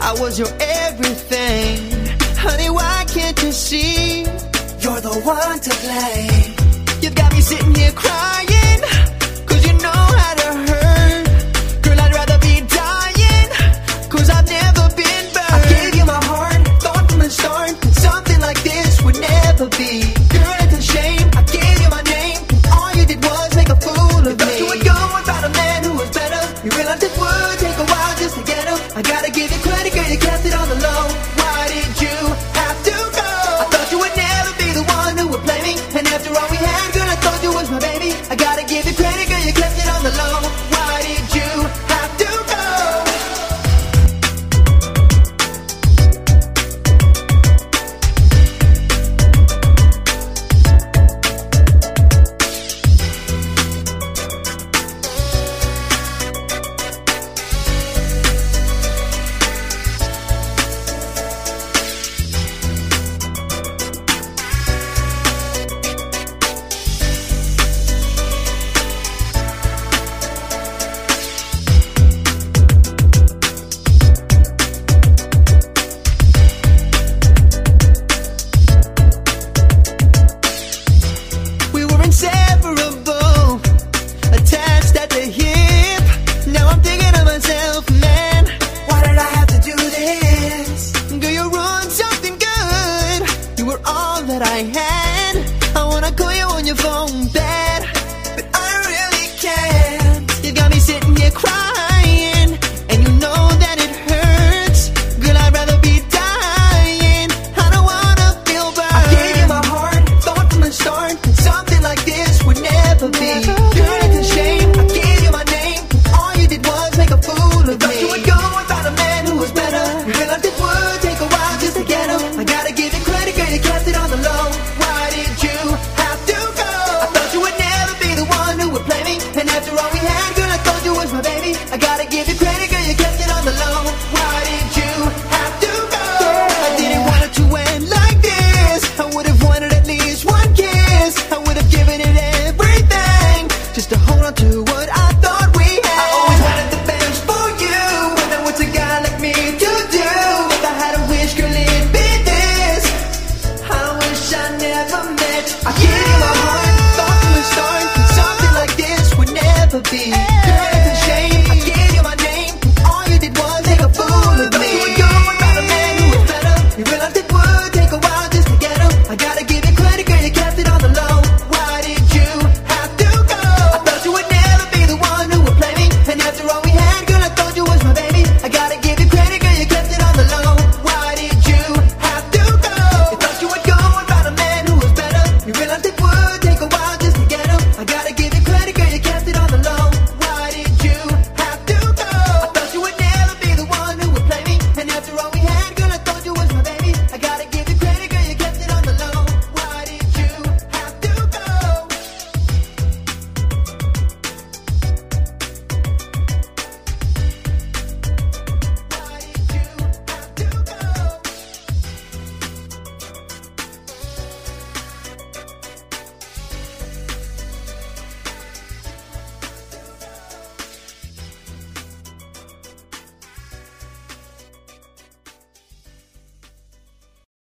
I was your everything. Honey, why can't you see? You're the one to blame. You got me sitting here crying, 'cause you know how to hurt. Girl, I'd rather be dying, 'cause I've never been burned. I gave you my heart, thought from the start that something like this would never be. Girl, it's a shame, I gave you my name, and all you did was make a fool of me. You thought you would go without a man who was better. You realized it would take a while just to get him. I gotta give you credit, girl, you kept it on the low. Why did you have to go? I thought you would never be the one who would play me, and after all we had, girl, I thought you was my baby. I gotta give you credit, girl, you kept it on the low. Why did you have to go? Inseparable, attached at the hip. Now I'm thinking to myself, man, why did I have to do this? Girl, you ruined something good. You were all that I had. I wanna call you on your phone bad, but I really can't. You got me sitting here crying, and you know that it hurts. Girl, I'd rather be dying. I don't wanna feel burned. I gave you my heart, thought from the start that something like this would never be. Girl, it's a shame, I gave you my name, all you did was make a fool of me. Thought you would go without a man who was better. You realized it would take a while just to get him. I gotta give you credit, girl, you kept it on the low. Why did you have to go? I thought you would never be the one who would play me, and after all we had, girl, I thought you was my baby. I gotta give you credit, girl, you kept it on the low. Why did you have to go? I didn't want it to end like this. I would've wanted at least one kiss. I would've given it everything just to hold on to what I thought we had. I always wanted the best for you, and then what's a guy like me to do? If I had a wish, girl, it'd be this. I wish I never met. I gave you my heart, thought from the start that something like this would never be. Girl, it's a shame, I gave you my name, all you did was make a fool of me. You would go without a man who was better. You realized it would take a while just to get him. I gotta give you credit, girl, you kept it on the low. Why did you have to go? I thought you would never be the one who would play me, and after all we had, girl, I thought you was my baby. I gotta